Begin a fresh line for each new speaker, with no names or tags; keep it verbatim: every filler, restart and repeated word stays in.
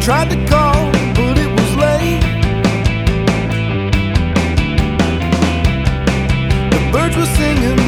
tried to call, but it was late. The birds were singing